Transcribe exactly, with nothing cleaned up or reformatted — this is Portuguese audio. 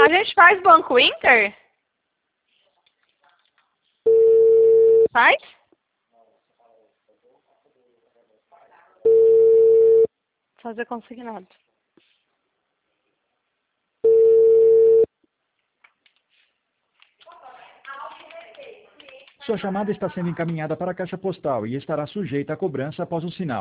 A gente faz Banco Inter? Faz? Fazer consignado. Sua chamada está sendo encaminhada para a caixa postal e estará sujeita a cobrança após o sinal.